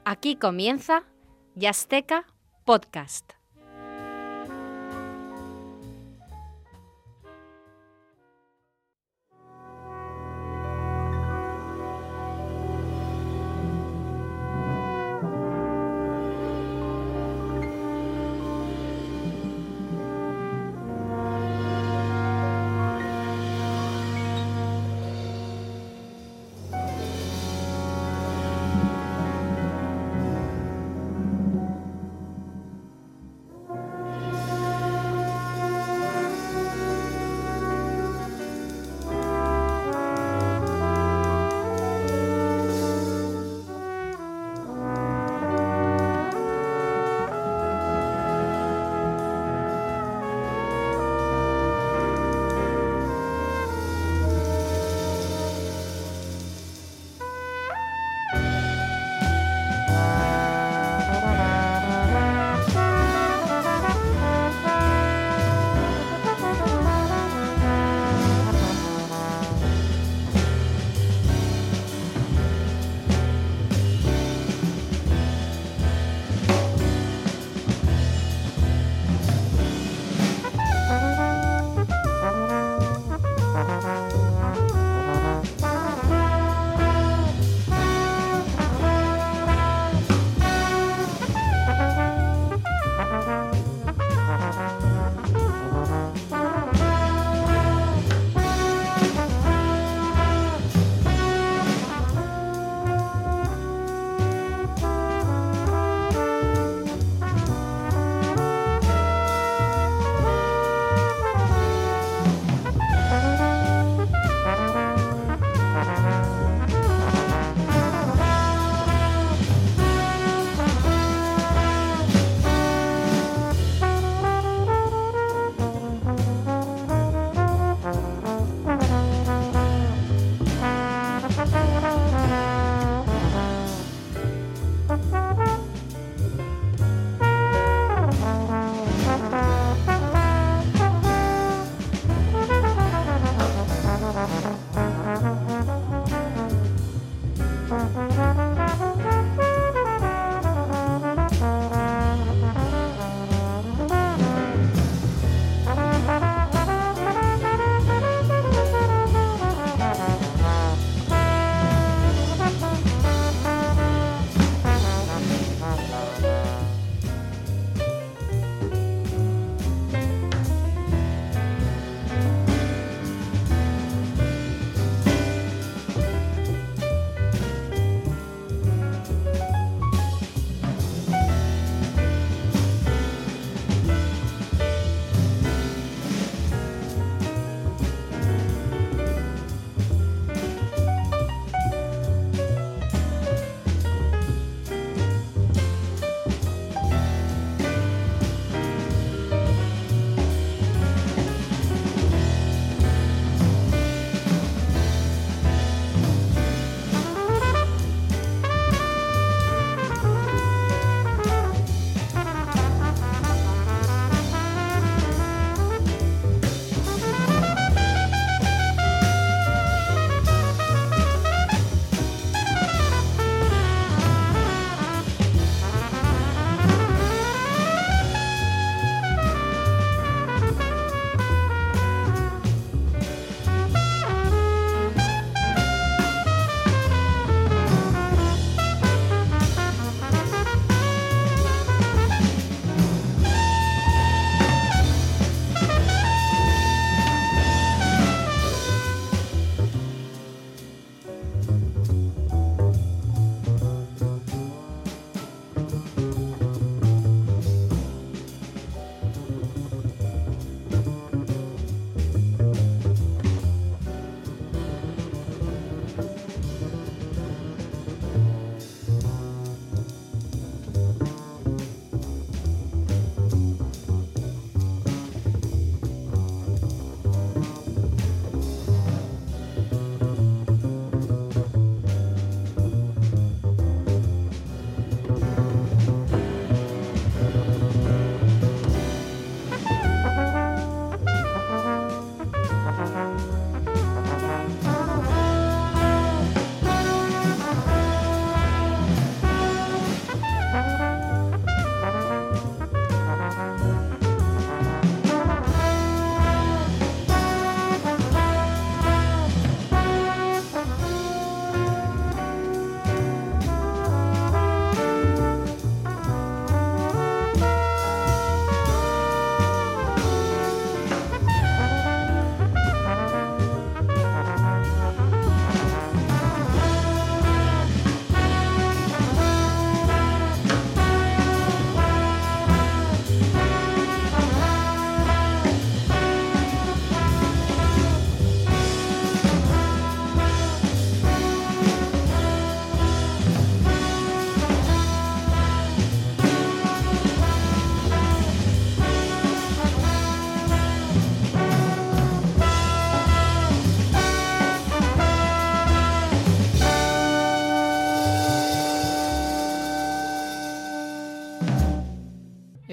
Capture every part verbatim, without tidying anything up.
Aquí comienza Yasteca Podcast.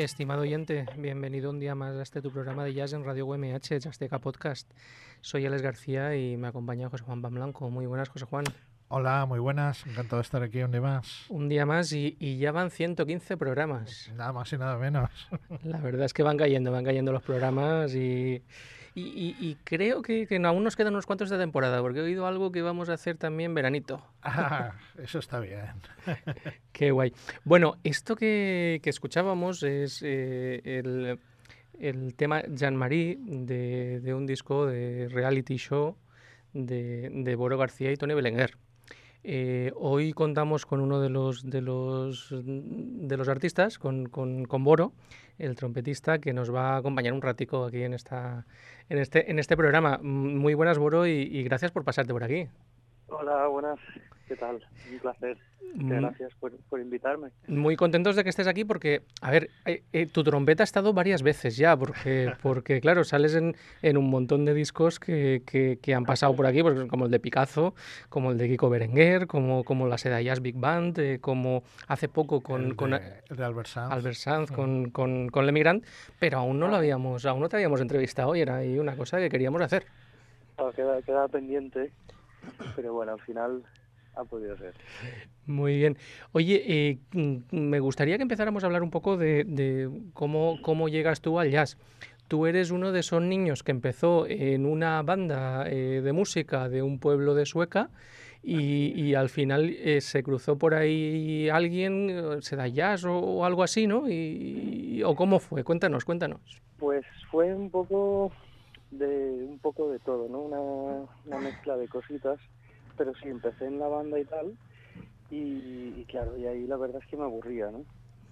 Estimado oyente, bienvenido un día más a este tu programa de jazz en Radio U M H, Jazzteca Podcast. Soy Alex García y me acompaña José Juan Blanco. Muy buenas, José Juan. Hola, muy buenas. Encantado de estar aquí un día más. Un día más y, y ya van ciento quince programas. Nada más y nada menos. La verdad es que van cayendo, van cayendo los programas y... Y, y, y creo que, que aún nos quedan unos cuantos de temporada, porque he oído algo que vamos a hacer también veranito. Ah, eso está bien. Qué guay. Bueno, esto que, que escuchábamos es eh, el, el tema Jean-Marie de, de un disco de reality show de, de Boro García y Toni Belenguer. Eh, hoy contamos con uno de los de los de los artistas, con, con, con Boro, el trompetista, que nos va a acompañar un ratico aquí en esta en este en este programa. Muy buenas, Boro, y, y gracias por pasarte por aquí. Hola, buenas. ¿Qué tal? Un placer. Muchas gracias por, por invitarme. Muy contentos de que estés aquí porque, a ver, eh, eh, tu trompeta ha estado varias veces ya, porque, porque claro, sales en, en un montón de discos que, que, que han pasado por aquí, pues, como el de Picazo, como el de Kiko Berenguer, como, como la Seda Jazz Big Band, eh, como hace poco con, el de, con el de Albert Sanz, Albert Sanz mm. con, con, con L'Emigrant, pero aún no lo habíamos, aún no te habíamos entrevistado y era ahí una cosa que queríamos hacer. Claro, queda, queda pendiente, pero bueno, al final ha podido ser. Muy bien. Oye, eh, me gustaría que empezáramos a hablar un poco de, de cómo, cómo llegas tú al jazz. Tú eres uno de esos niños que empezó en una banda eh, de música de un pueblo de Sueca y, y al final eh, se cruzó por ahí alguien, se da jazz o, o algo así, ¿no? Y, ¿O cómo fue? Cuéntanos, cuéntanos. Pues fue un poco de un poco de todo, ¿no? Una, una mezcla de cositas. Pero sí, empecé en la banda y tal, y, y claro, y ahí la verdad es que me aburría, ¿no?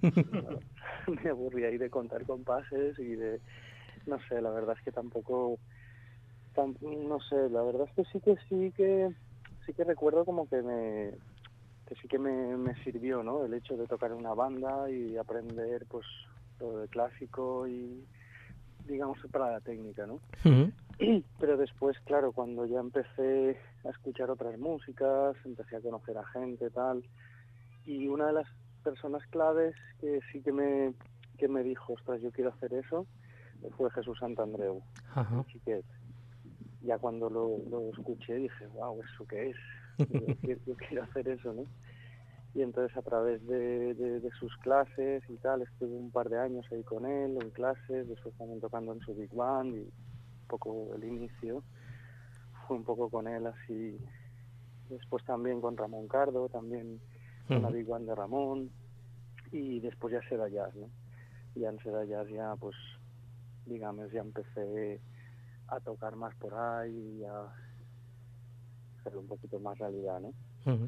Me aburría ahí de contar compases y de, no sé, la verdad es que tampoco, tam, no sé, la verdad es que sí que sí que, sí que recuerdo como que me, que sí que me, me sirvió, ¿no? El hecho de tocar en una banda y aprender, pues, todo de clásico y, digamos, para la técnica, ¿no? Uh-huh. Pero después, claro, cuando ya empecé a escuchar otras músicas, empecé a conocer a gente, tal, y una de las personas claves que sí que me que me dijo, ostras, yo quiero hacer eso, fue Jesús Santandreu, uh-huh. el Chiquet. Ya cuando lo, lo escuché dije, wow, ¿eso qué es? Yo, yo quiero hacer eso, ¿no? Y entonces a través de, de, de sus clases y tal, estuve un par de años ahí con él, en clases, después también tocando en su Big Band, y un poco el inicio fue un poco con él así. Después también con Ramón Cardo, también con uh-huh. la Big Band de Ramón, y después ya Seda Jazz, ¿no? Ya en Seda Jazz ya, pues, digamos, ya empecé a tocar más por ahí y a hacer un poquito más realidad, ¿no? Uh-huh.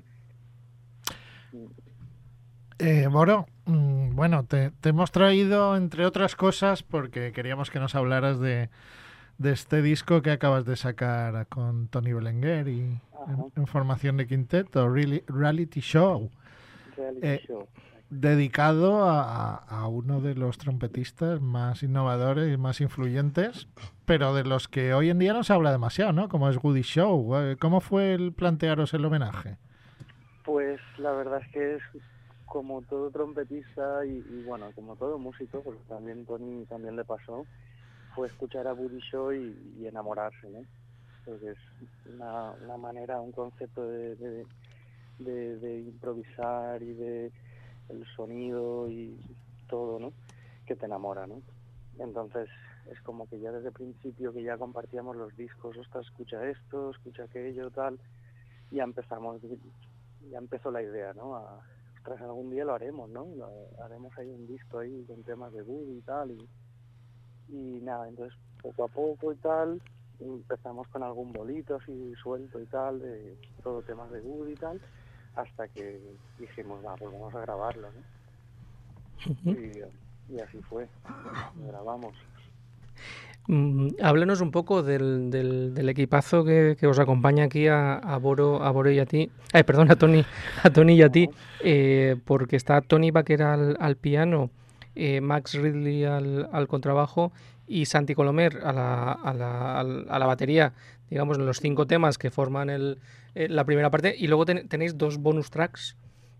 Eh, Boro, mmm, bueno, te, te hemos traído, entre otras cosas, porque queríamos que nos hablaras de, de este disco que acabas de sacar con Toni Belenguer y en, en formación de quinteto, really, Reality Show, reality eh, show. dedicado a, a uno de los trompetistas más innovadores y más influyentes, pero de los que hoy en día no se habla demasiado, ¿no? Como es Woody Shaw. ¿Cómo fue el plantearos el homenaje? Pues la verdad es que es como todo trompetista y, y bueno, como todo músico, porque también Toni también le pasó, fue escuchar a Woody Shaw y, y enamorarse, ¿no? Porque es una, una manera, un concepto de, de, de, de improvisar y de el sonido y todo, ¿no? Que te enamora, ¿no? Entonces es como que ya desde el principio que ya compartíamos los discos, ostras, escucha esto, escucha aquello, tal, ya empezamos... ya empezó la idea, ¿no? A, tras algún día lo haremos, ¿no? Lo, haremos ahí un disco ahí con temas de Woody y tal, y, y nada, entonces poco a poco y tal, empezamos con algún bolito así suelto y tal, de todo temas de Woody y tal, hasta que dijimos, va, pues vamos a grabarlo, ¿no? Uh-huh. Y, y así fue, lo grabamos. Mm, háblenos un poco del, del, del equipazo que, que os acompaña aquí a, a Boro, a Boro y a ti. Ay, perdón, a Toni, a Toni y a ti, eh, porque está Toni Baquer al, al piano, eh, Max Ridley al, al contrabajo y Santi Colomer a la, a la, a la batería, digamos, en los cinco temas que forman el, eh, la primera parte. Y luego ten, tenéis dos bonus tracks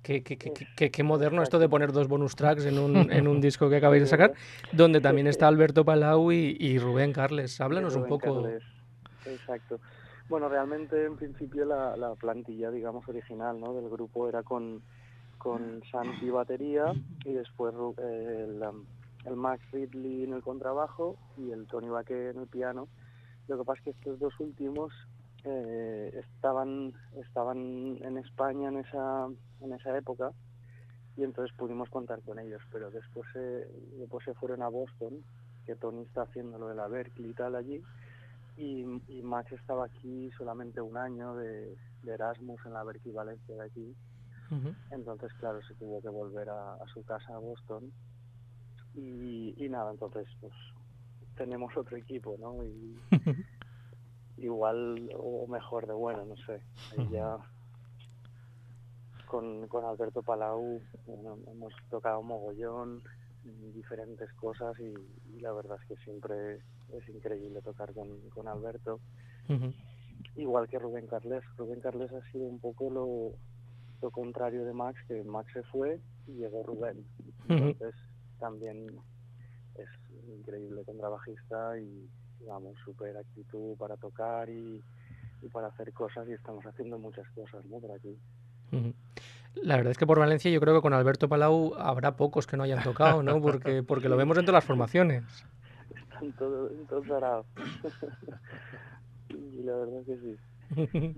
Qué, qué, qué, qué, qué moderno esto de poner dos bonus tracks en un, en un disco que acabáis de sacar, donde también está Alberto Palau y, y Rubén Carles. Háblanos Rubén un poco. Carles. Exacto. Bueno, realmente en principio la, la plantilla, digamos, original, ¿no?, del grupo era con, con Santi batería y después eh, el, el Max Ridley en el contrabajo y el Tony Baquet en el piano. Lo que pasa es que estos dos últimos eh, estaban estaban en España en esa en esa época y entonces pudimos contar con ellos, pero después se, después se fueron a Boston, que Tony está haciendo lo de la Berklee y tal allí, y, y Max estaba aquí solamente un año de, de Erasmus en la Berklee Valencia de aquí. Uh-huh. Entonces, claro, se tuvo que volver a, a su casa a Boston y, y nada, entonces pues tenemos otro equipo, ¿no? Y igual o mejor de bueno, no sé. Ahí ya con, con Alberto Palau bueno, hemos tocado mogollón, diferentes cosas y, y la verdad es que siempre es increíble tocar con, con Alberto. Uh-huh. Igual que Rubén Carles. Rubén Carles ha sido un poco lo, lo contrario de Max, que Max se fue y llegó Rubén. Entonces uh-huh. también es increíble contrabajista y digamos, súper actitud para tocar y, y para hacer cosas, y estamos haciendo muchas cosas, ¿no?, por aquí. La verdad es que por Valencia yo creo que con Alberto Palau habrá pocos que no hayan tocado, ¿no? Porque, porque sí. Lo vemos en todas las formaciones. Está en todo, en todo zarado. Y la verdad es que sí.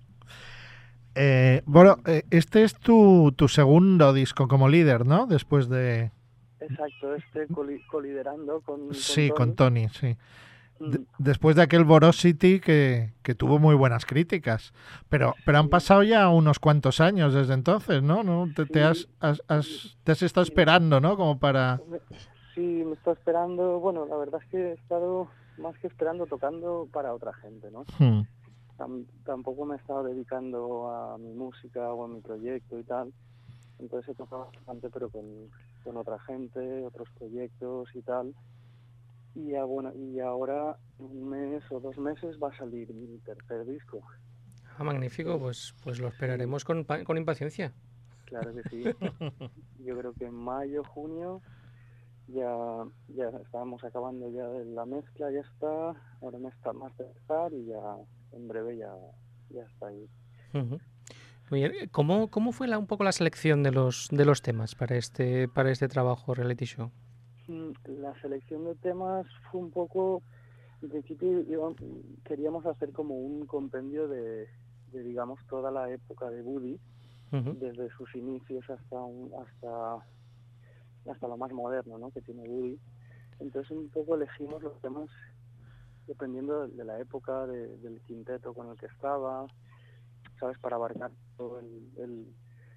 eh, bueno, este es tu, tu segundo disco como líder, ¿no? Después de... Exacto, este coli- coliderando con, con Sí, Tony. con Tony, sí. De, después de aquel Vorosity que, que tuvo muy buenas críticas. Pero pero han pasado ya unos cuantos años desde entonces, ¿no? ¿No? Te, sí, te, has, has, has, te has estado sí. esperando, ¿no? Como para... Sí, me está esperando. Bueno, la verdad es que he estado más que esperando, tocando para otra gente, ¿no? Hmm. Tam, tampoco me he estado dedicando a mi música o a mi proyecto y tal. Entonces he tocado bastante, pero con, con otra gente, otros proyectos y tal. Y, ya, bueno, y ahora, un mes o dos meses, va a salir mi tercer disco. Ah, magnífico, pues pues lo esperaremos sí. con, con impaciencia. Claro que sí. Yo creo que en mayo, junio, ya, ya estábamos acabando ya de la mezcla, ya está. Ahora me está más de estar y ya en breve ya, ya está ahí. Uh-huh. Muy bien. ¿Cómo, cómo fue la, un poco la selección de los de los temas para este para este trabajo reality show? La selección de temas fue un poco, en principio yo, queríamos hacer como un compendio de, de digamos toda la época de Woody, uh-huh. desde sus inicios hasta un, hasta hasta lo más moderno, ¿no?, que tiene Woody. Entonces un poco elegimos los temas dependiendo de la época, de, del quinteto con el que estaba, sabes, para abarcar todo el, el,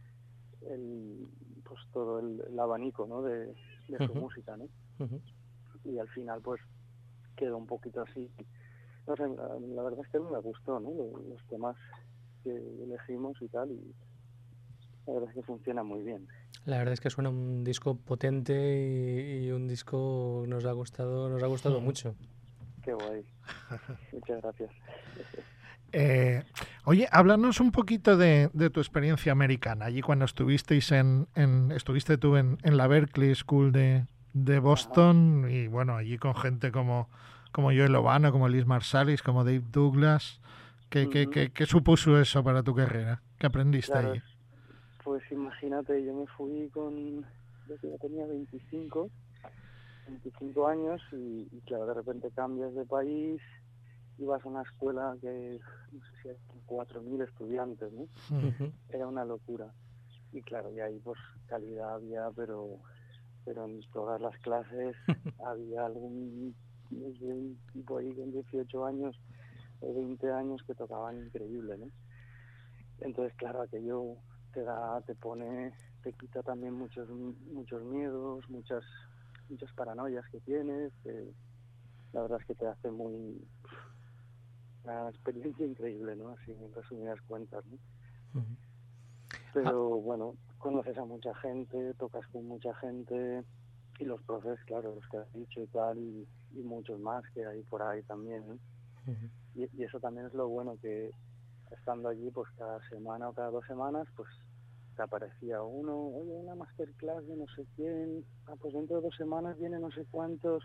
el pues todo el, el abanico, ¿no?, de, de su uh-huh. música, ¿no? Uh-huh. Y al final pues quedó un poquito así. No sé, la, la verdad es que me gustó, ¿no?, los, los temas que elegimos y tal, y la verdad es que funciona muy bien. La verdad es que suena un disco potente y, y un disco nos ha gustado, nos ha gustado uh-huh. mucho. Qué guay. Muchas gracias. Eh, oye, háblanos un poquito de, de tu experiencia americana. Allí cuando estuvisteis en, en estuviste tú en, en la Berklee School de, de Boston. Ajá. Y bueno, allí con gente como, como Joe Lovano, como Liz Marsalis, como Dave Douglas. ¿Qué, uh-huh. qué, qué, qué supuso eso para tu carrera? ¿Qué aprendiste claro, allí? Pues imagínate, yo me fui con, yo ya tenía veinticinco años y, y claro, de repente cambias de país, ibas a una escuela que no sé si hay cuatro mil estudiantes, ¿no? Uh-huh. Era una locura. Y claro, y ahí pues calidad había, pero pero en todas las clases había algún un tipo ahí con dieciocho años o veinte años que tocaban increíble, ¿no? Entonces, claro, aquello te da, te pone, te quita también muchos muchos miedos, muchas muchas paranoias que tienes, que la verdad es que te hace muy una experiencia increíble, ¿no? Así en resumidas cuentas, ¿no? Uh-huh. Pero ah. bueno, conoces a mucha gente, tocas con mucha gente y los profes, claro, los que has dicho y tal, y, y muchos más que hay por ahí también, ¿no? Uh-huh. y, y eso también es lo bueno, que estando allí pues cada semana o cada dos semanas pues te aparecía uno, oye, una masterclass de no sé quién, ah, pues dentro de dos semanas viene no sé cuántos,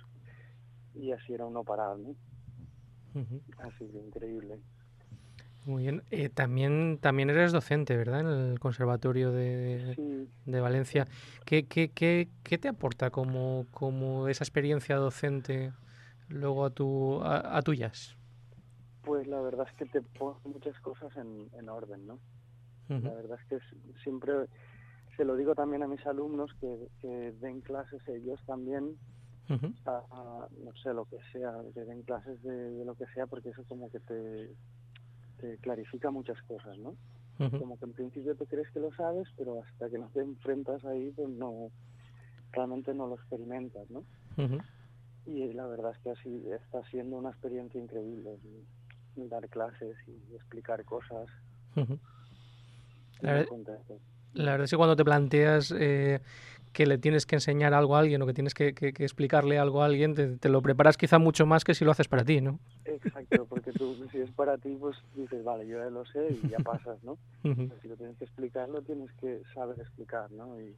y así era uno parar, ¿no? Uh-huh. Así de increíble. Muy bien. Eh, también, también eres docente, ¿verdad? En el Conservatorio de, Sí. de Valencia. ¿Qué, qué, qué, qué te aporta como, como esa experiencia docente luego a tu, a, a tu jazz? Pues la verdad es que te pone muchas cosas en, en orden, ¿no? Uh-huh. La verdad es que es- siempre se lo digo también a mis alumnos que, que den clases ellos también, Uh-huh. a, a, no sé, lo que sea, que den clases de, de lo que sea, porque eso como que te, te clarifica muchas cosas, ¿no? Uh-huh. Como que en principio te crees que lo sabes, pero hasta que no te enfrentas ahí, pues no, realmente no lo experimentas, ¿no? Uh-huh. Y la verdad es que así está siendo una experiencia increíble, y, y dar clases y explicar cosas. Uh-huh. Y La, muy ver- contento. la verdad es que cuando te planteas eh, que le tienes que enseñar algo a alguien o que tienes que, que- que explicarle algo a alguien, te, te lo preparas quizá mucho más que si lo haces para ti, ¿no? Exacto, porque tú, si es para ti, pues dices, vale, yo ya lo sé y ya pasas, ¿no? Uh-huh. Pero si lo tienes que explicar, lo tienes que saber explicar, ¿no? Y,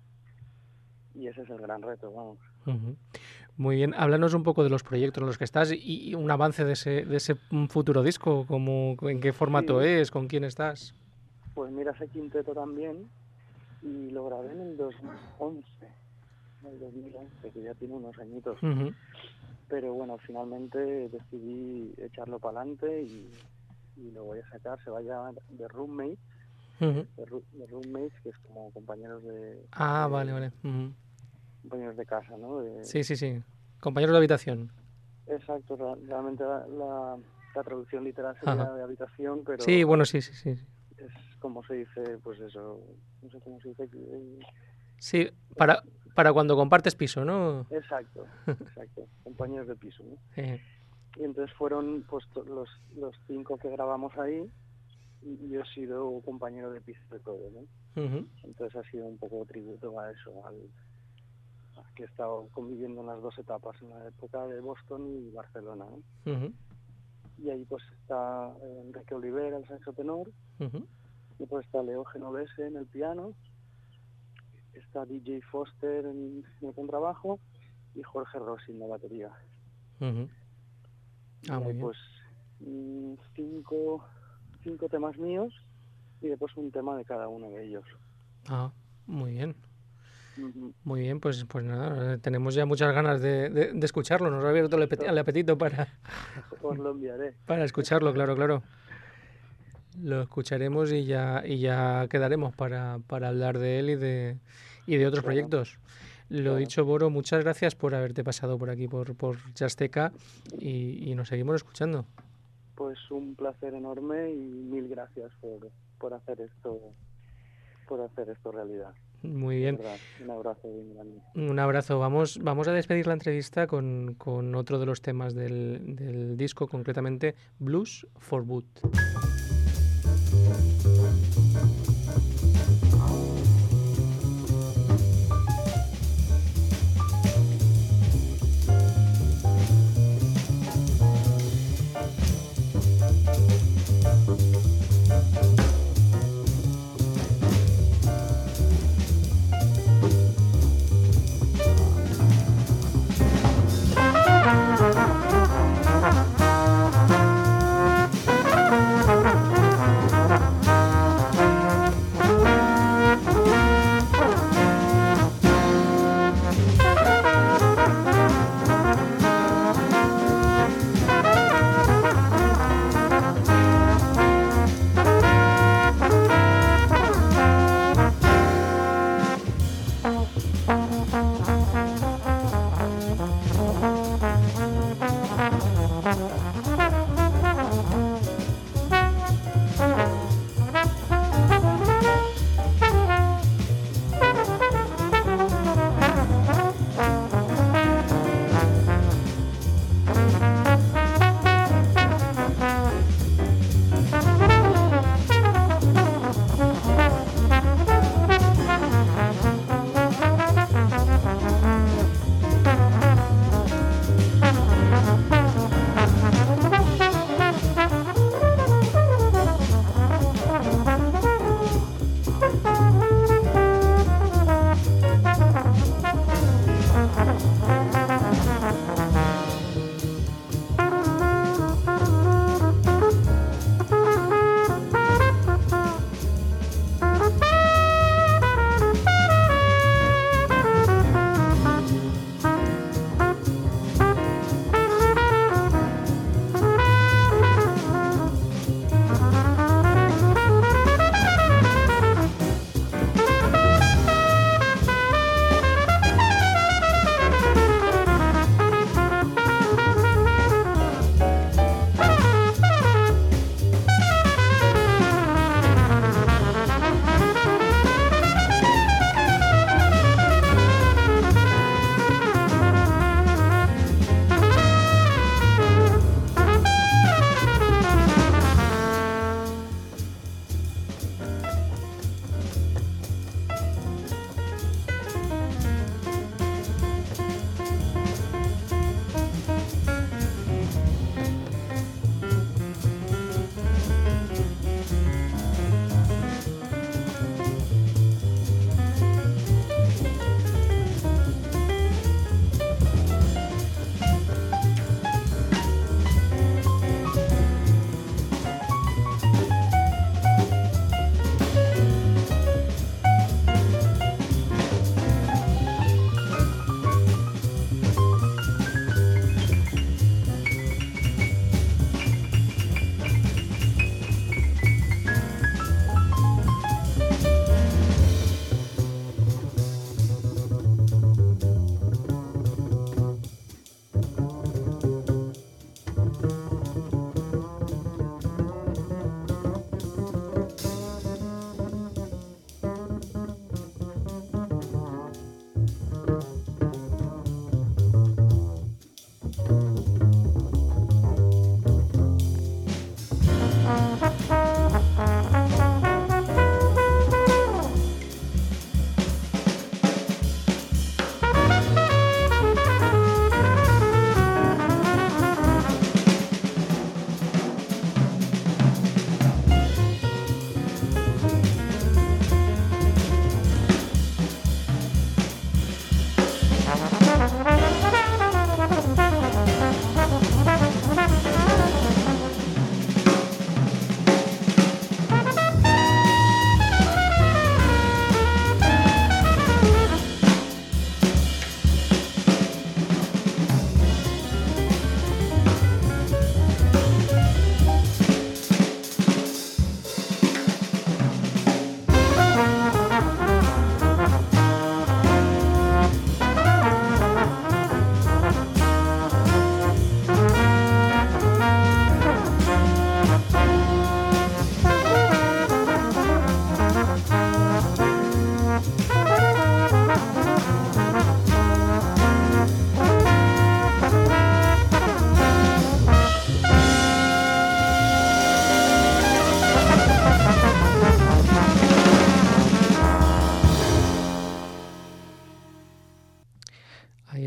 y ese es el gran reto, vamos. Uh-huh. Muy bien, háblanos un poco de los proyectos en los que estás y, y un avance de ese, de ese mm, futuro disco, como, en qué formato Sí. es, con quién estás. Pues mira, ese quinteto también, y lo grabé en el dos mil once, en el dos mil once, que ya tiene unos añitos. Uh-huh. Pero bueno, finalmente decidí echarlo para adelante y, y lo voy a sacar. Se va a llamar The Roommates, Uh-huh. The, Ru- The Roommates, que es como compañeros de, Ah, de- vale, vale. Uh-huh. compañeros de casa, ¿no? De- Sí, sí, sí. Compañeros de habitación. Exacto, ra- realmente la, la, la traducción literal sería Ajá. de habitación, pero Sí, bueno, sí, sí, sí. es como se dice, pues eso, no sé cómo se dice aquí. eh, Sí, para, para cuando compartes piso, ¿no? Exacto, exacto, compañeros de piso, ¿no? Eh, Y entonces fueron pues to- los, los cinco que grabamos ahí, y yo he sido compañero de piso de todo, ¿no? uh-huh. Entonces ha sido un poco tributo a eso, al a que he estado conviviendo en las dos etapas, en la época de Boston y Barcelona, ¿no? Uh-huh. Y ahí pues está eh, Enrique Olivera, el saxo tenor, Uh-huh. después está Leo Genovese en el piano, está D J Foster en, en el contrabajo y Jorge Rossi en la batería. Uh-huh. Y Ah, hay muy bien. pues mm, cinco, cinco temas míos y después un tema de cada uno de ellos. Ah, muy bien. Ujú. Muy bien, pues, pues nada, eh, tenemos ya muchas ganas de, de- de escucharlo. Nos ha abierto el, apeti- el apetito para, Os lo enviaré. para escucharlo, claro, claro. Lo escucharemos y ya, y ya quedaremos para, para hablar de él y de, y de otros Claro. proyectos. Lo Claro. dicho, Boro, muchas gracias por haberte pasado por aquí, por, por Jazzteca, y, y nos seguimos escuchando. Pues un placer enorme y mil gracias por, por hacer esto por hacer esto realidad. Muy De bien. verdad, un abrazo bien grande. Un abrazo. Vamos, vamos a despedir la entrevista con, con otro de los temas del, del disco, concretamente Blues for Boot.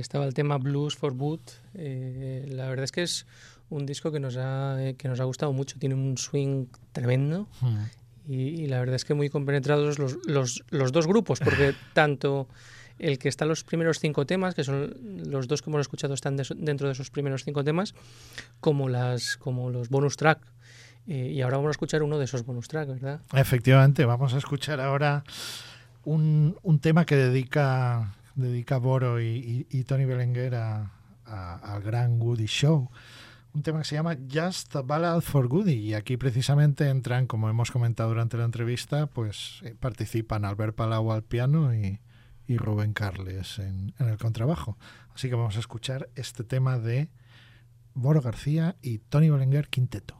estaba el tema Blues for Boot. Eh, la verdad es que es un disco que nos ha, eh, que nos ha gustado mucho. Tiene un swing tremendo Mm. y, y la verdad es que muy compenetrados los, los, los dos grupos, porque tanto el que está en los primeros cinco temas, que son los dos que hemos escuchado están de, dentro de esos primeros cinco temas, como, las, como los bonus track. Eh, y ahora vamos a escuchar uno de esos bonus track, ¿verdad? Efectivamente, vamos a escuchar ahora un, un tema que dedica, dedica Boro y, y, y Tony Belenguer a, a, al gran Woody Shaw. Un tema que se llama Just a Ballad for Woody, y aquí precisamente entran, como hemos comentado durante la entrevista, pues eh, participan Albert Palau al piano y, y Rubén Carles en, en el contrabajo. Así que vamos a escuchar este tema de Boro García y Tony Belenguer Quinteto.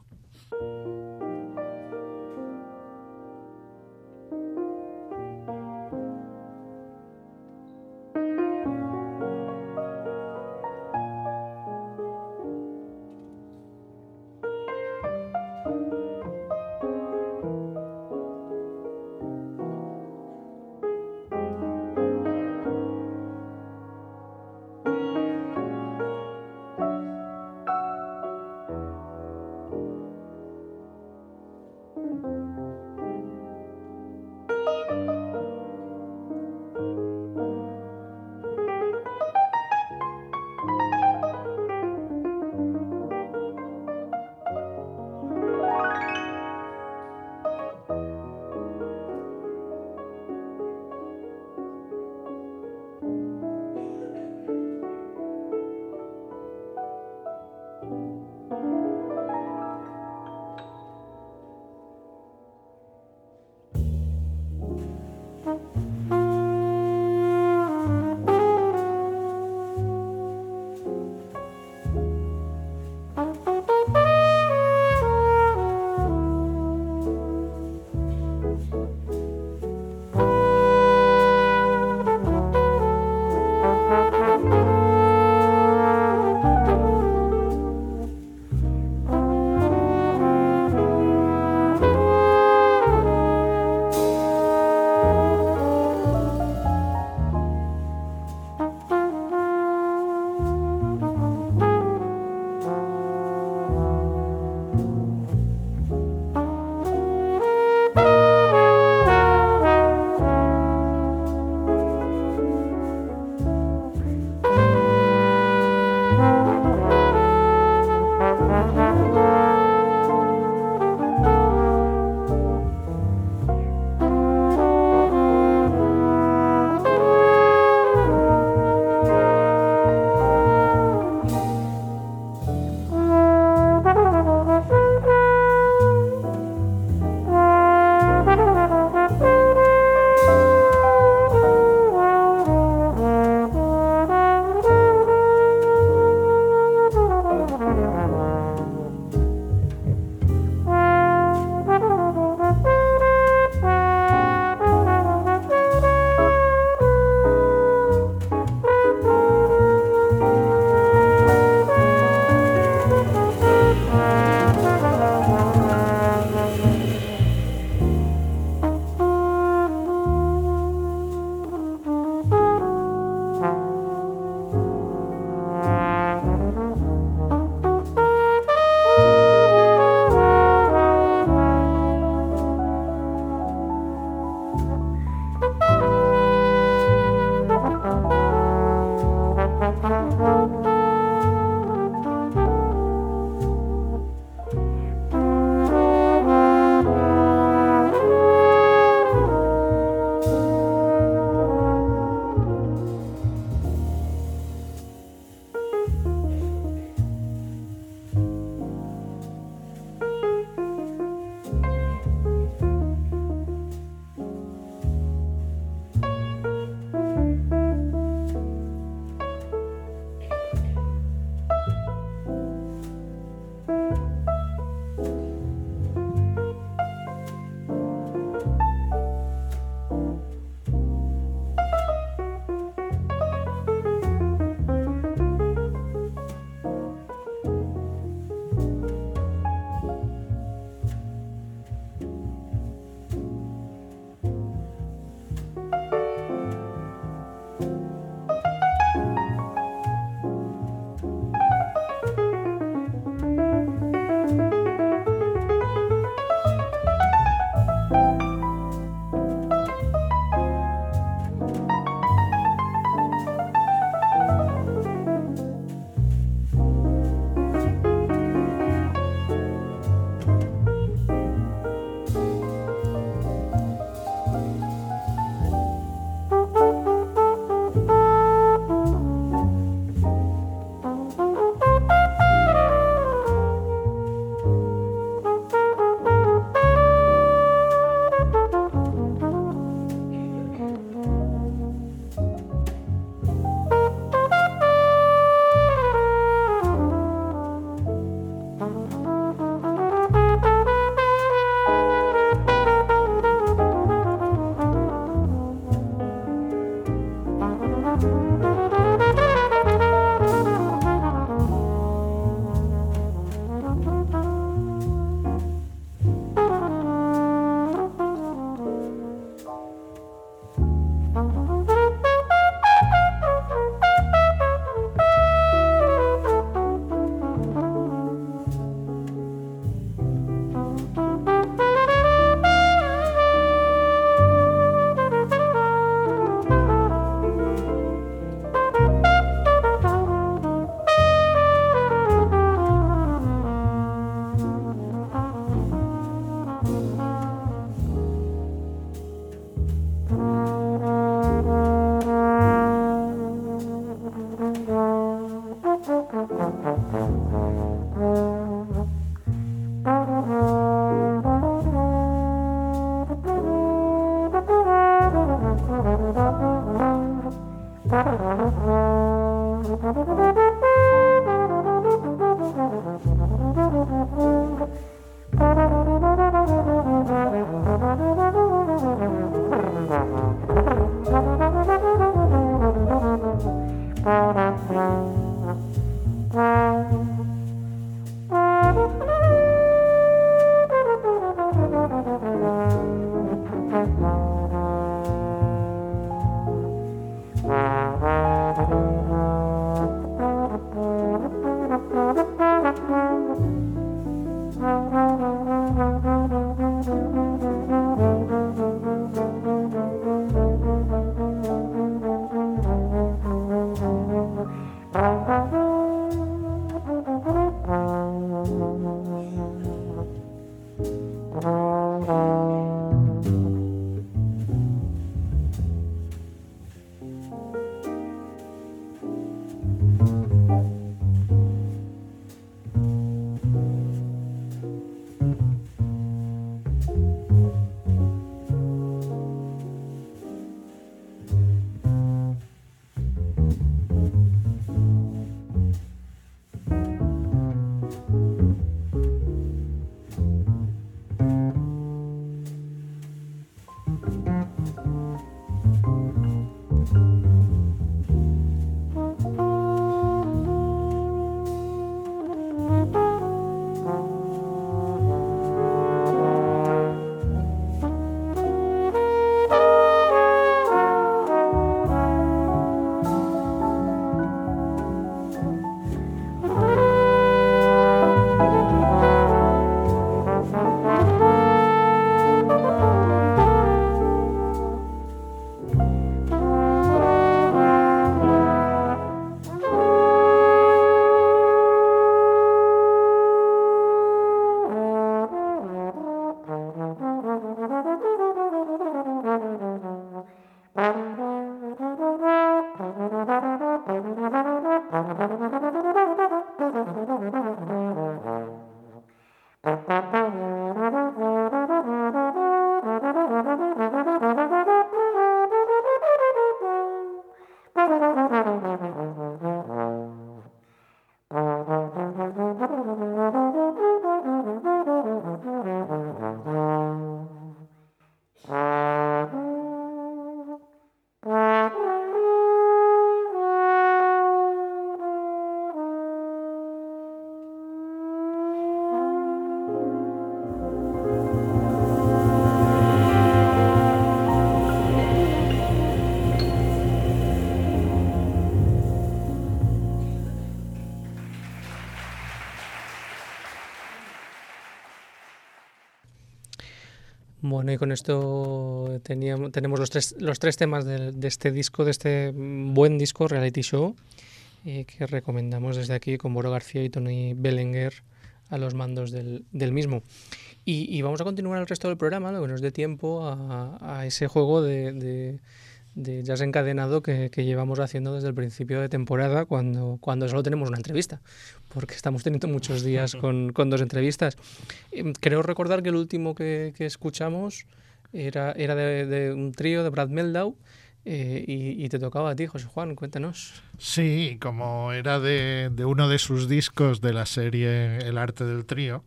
Bueno, y con esto teníamos, tenemos los tres, los tres temas de, de este disco, de este buen disco, Reality Show, eh, que recomendamos desde aquí con Boro García y Tony Belenguer a los mandos del, del mismo. Y, y vamos a continuar el resto del programa, lo que nos dé tiempo a, a ese juego de, de, de jazz encadenado que, que llevamos haciendo desde el principio de temporada, cuando, cuando solo tenemos una entrevista, porque estamos teniendo muchos días con, con dos entrevistas. Eh, creo recordar que el último que, que escuchamos era, era de, de un trío de Brad Mehldau, eh, y, y te tocaba a ti, José Juan, cuéntanos. Sí, como era de, de uno de sus discos de la serie El arte del trío,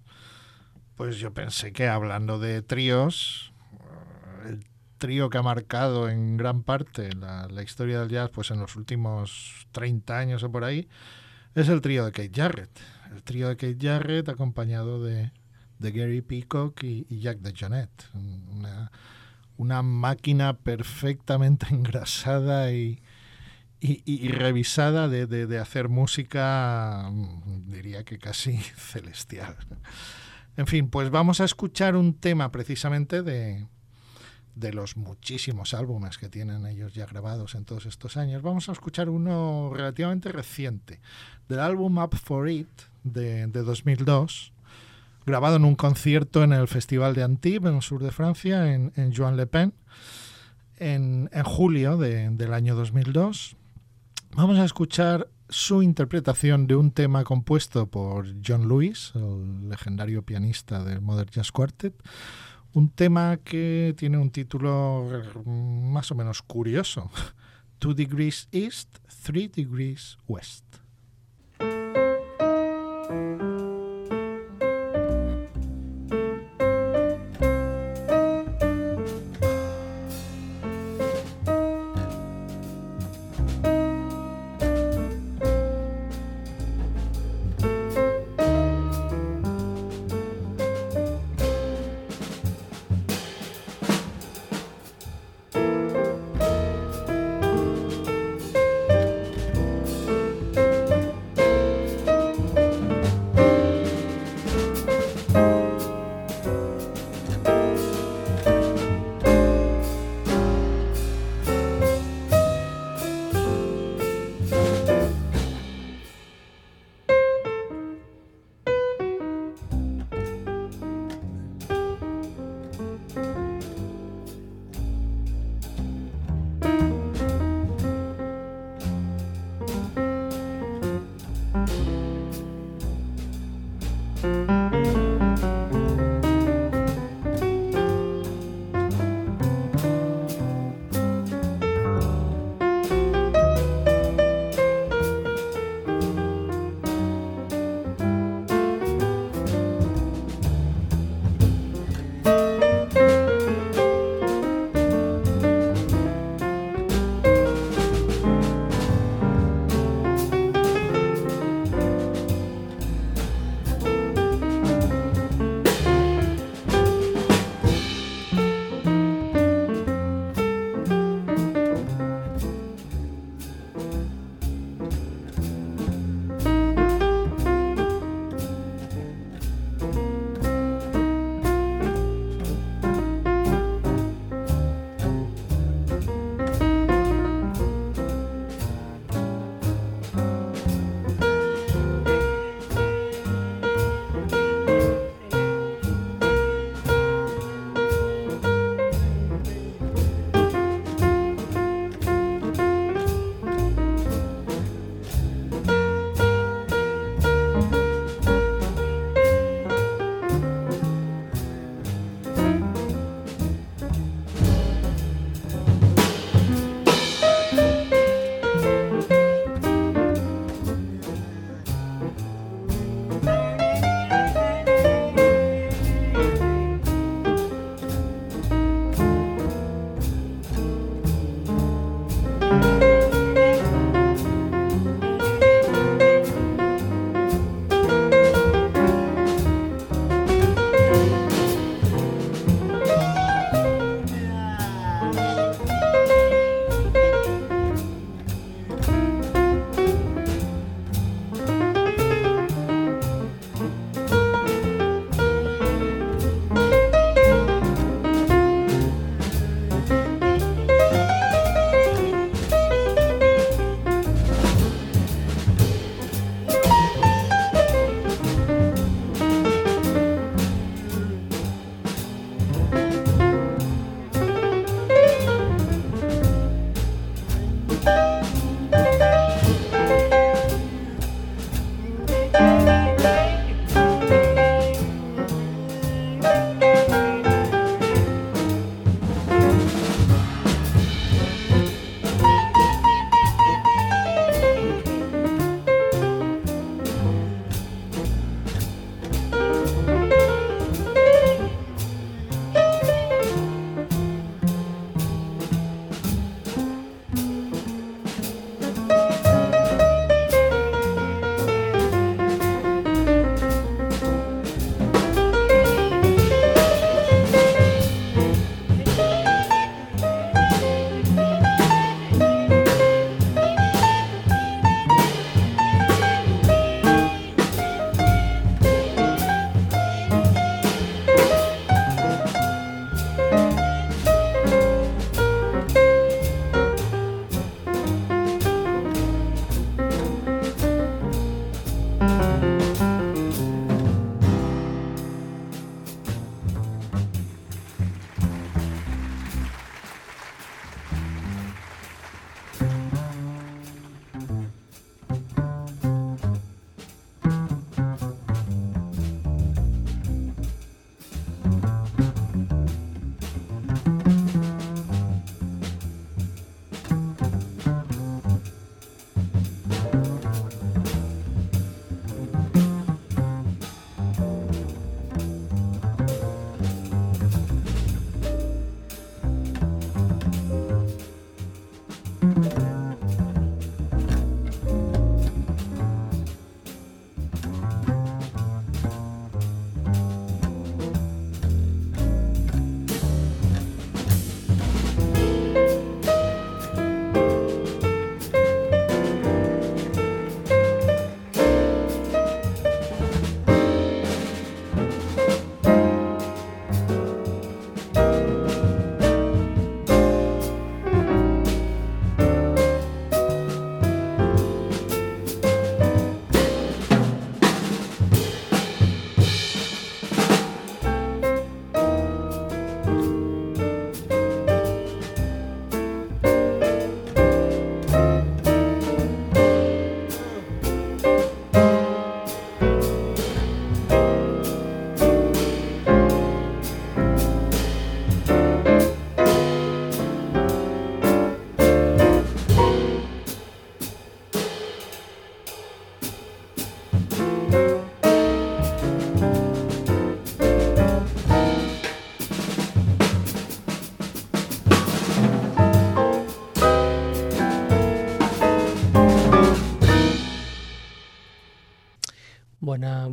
pues yo pensé que hablando de tríos, el trío que ha marcado en gran parte la, la historia del jazz pues en los últimos treinta años o por ahí, es el trío de Keith Jarrett. El trío de Keith Jarrett acompañado de, de Gary Peacock y, y Jack DeJohnette. Una, una máquina perfectamente engrasada y, y, y revisada de, de, de hacer música, diría que casi celestial. En fin, pues vamos a escuchar un tema precisamente de, de los muchísimos álbumes que tienen ellos ya grabados en todos estos años. Vamos a escuchar uno relativamente reciente, del álbum Up For It de, de dos mil dos, grabado en un concierto en el Festival de Antibes, en el sur de Francia, en, en Juan-les-Pins, en, en julio de, del año dos mil dos. Vamos a escuchar su interpretación de un tema compuesto por John Lewis, el legendario pianista del Modern Jazz Quartet, un tema que tiene un título más o menos curioso, two degrees east, three degrees west.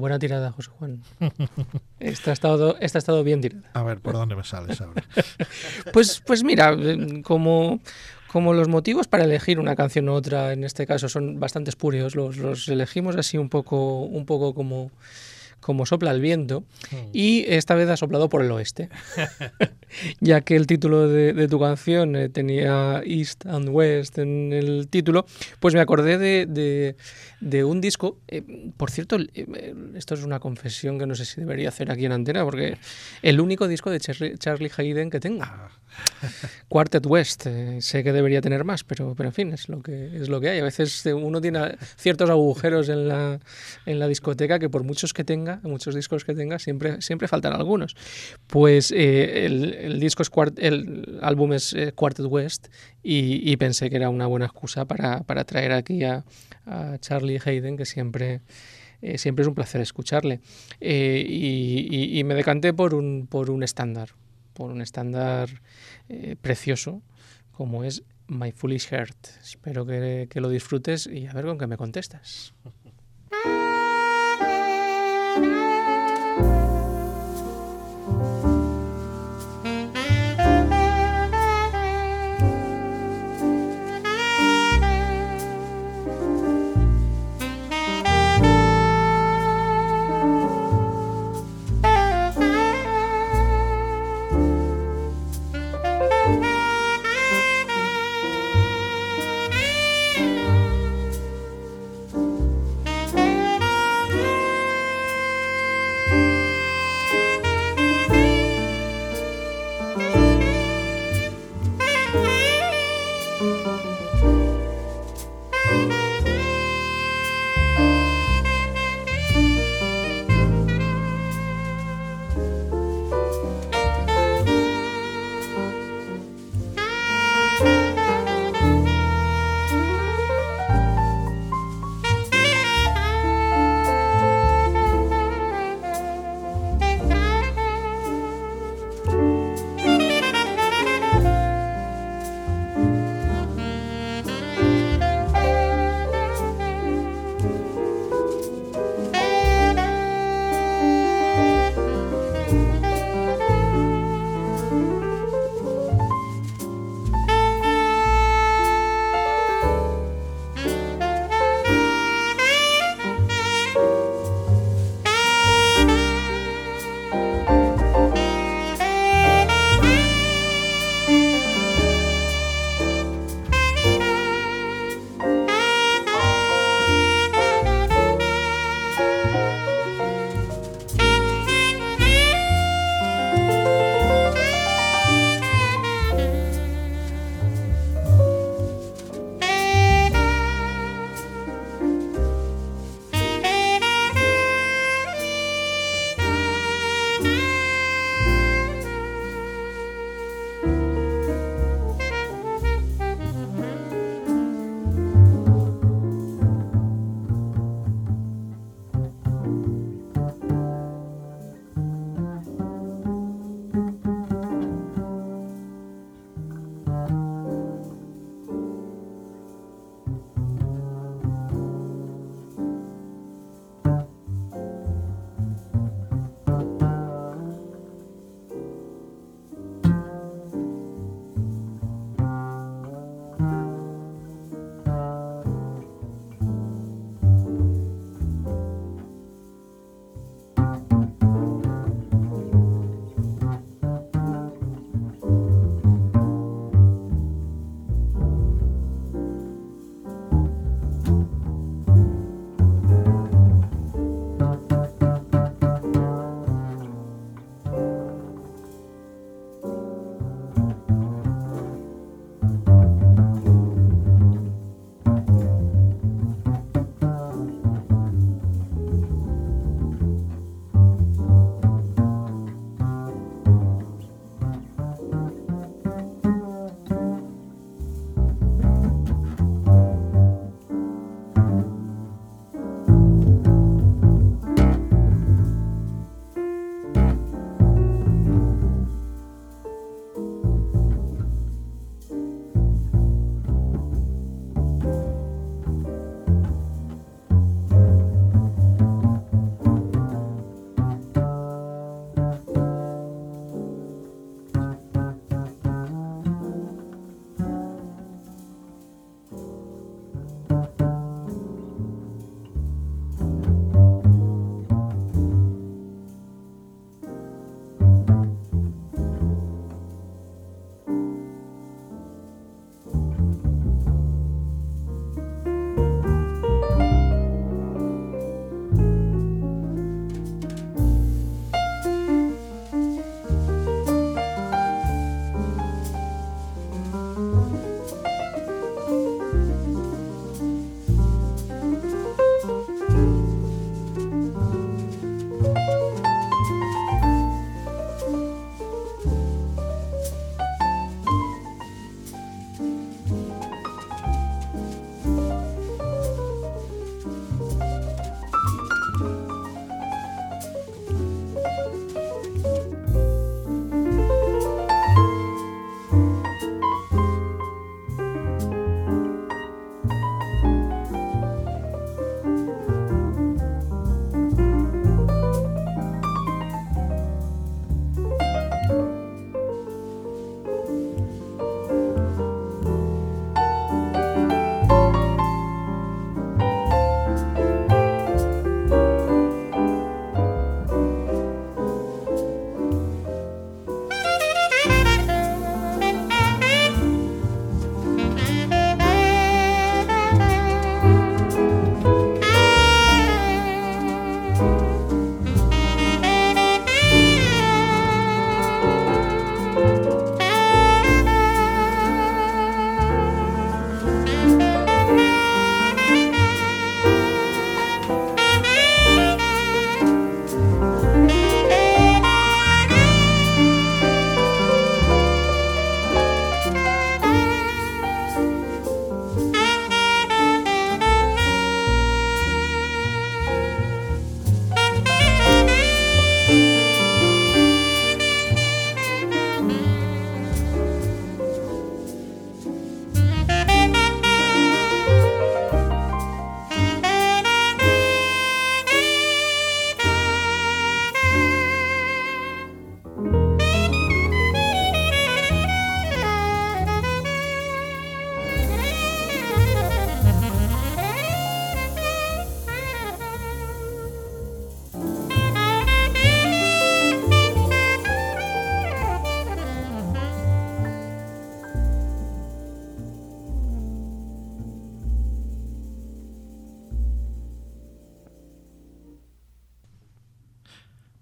buena tirada, José Juan. Esta ha estado, esta ha estado bien tirada. A ver, ¿por dónde me sales ahora? Pues, pues mira, como, como los motivos para elegir una canción u otra, en este caso, son bastante espurios, los, los elegimos así un poco, un poco como, como sopla el viento, y esta vez ha soplado por el oeste. Ya que el título de, de tu canción eh, tenía East and West en el título, pues me acordé de, de, de un disco. Eh, por cierto, eh, esto es una confesión que no sé si debería hacer aquí en Antena, porque el único disco de Charlie, Charlie Hayden que tengo. Quartet West. Eh, sé que debería tener más, pero, pero en fin, es lo que es lo que hay. A veces uno tiene ciertos agujeros en la, en la discoteca que por muchos que tenga, muchos discos que tenga, siempre, siempre faltan algunos. Pues eh, el, el disco es cuart, el álbum es eh, Quartet West, y, y pensé que era una buena excusa para, para traer aquí a, a Charlie Hayden, que siempre... Eh, siempre es un placer escucharle. Eh, y, y, y me decanté por un, por un estándar, por un estándar eh, precioso, como es My Foolish Heart. Espero que, que lo disfrutes y a ver con qué me contestas.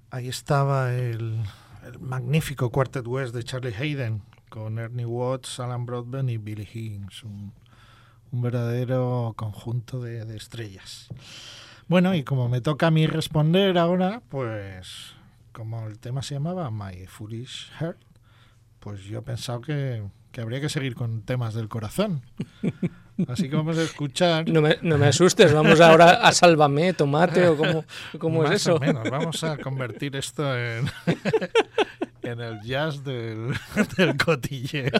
ahí estaba el, el magnífico Quartet West de Charlie Haydn, con Ernie Watts, Alan Broadbent y Billy Higgins, un, un verdadero conjunto de, de estrellas. Bueno, y como me toca a mí responder ahora, pues como el tema se llamaba My Foolish Heart, pues yo he pensado que, que habría que seguir con temas del corazón. Así que vamos a escuchar... No me, no me asustes, vamos ahora a Sálvame, Tomate, o cómo, cómo es eso. Más o menos, vamos a convertir esto en, en el jazz del, del cotilleo.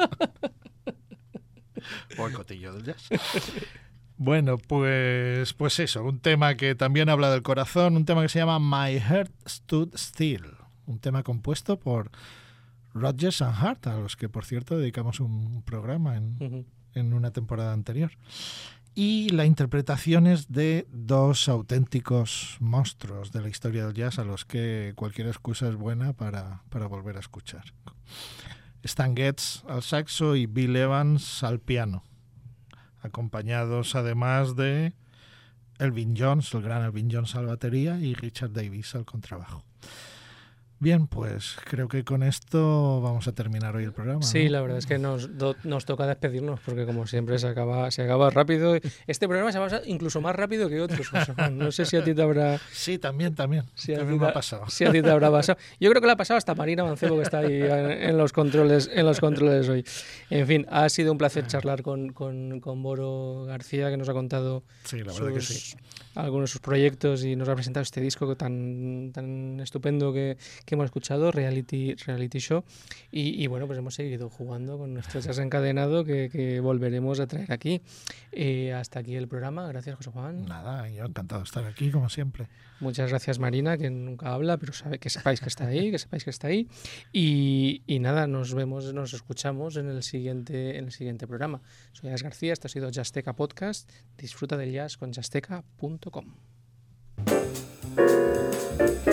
O el cotilleo del jazz. Bueno, pues, pues eso, un tema que también habla del corazón, un tema que se llama My Heart Stood Still, un tema compuesto por Rodgers and Hart, a los que, por cierto, dedicamos un programa en, uh-huh. en una temporada anterior. Y la interpretación es de dos auténticos monstruos de la historia del jazz a los que cualquier excusa es buena para, para volver a escuchar. Stan Getz al saxo y Bill Evans al piano, acompañados además de Elvin Jones, el gran Elvin Jones a la batería, y Richard Davis al contrabajo. Bien, pues creo que con esto vamos a terminar hoy el programa. Sí, ¿no? La verdad es que nos, do, nos toca despedirnos porque como siempre se acaba se acaba rápido. Este programa se va incluso más rápido que otros, José Juan. No sé si a ti te habrá... Sí, también, también. Si también me ha pasado. Si a ti te habrá pasado. Yo creo que le ha pasado hasta Marina Mancebo, que está ahí en, en los controles en los controles hoy. En fin, ha sido un placer charlar con, con, con Boro García, que nos ha contado sí, la verdad sus, que sí. algunos de sus proyectos y nos ha presentado este disco tan, tan estupendo que, que hemos escuchado, Reality, Reality Show, y, y bueno, pues hemos seguido jugando con nuestro jazz encadenado que, que volveremos a traer aquí. Eh, hasta aquí el programa. Gracias, José Juan. Nada, yo encantado de estar aquí, como siempre. Muchas gracias, Marina, que nunca habla, pero sabe que sepáis que está ahí, que sepáis que está ahí. Y, y nada, nos vemos, nos escuchamos en el siguiente, en el siguiente programa. Soy Alex García, esto ha sido Jazzteca Podcast. Disfruta del jazz con jazzteca punto com.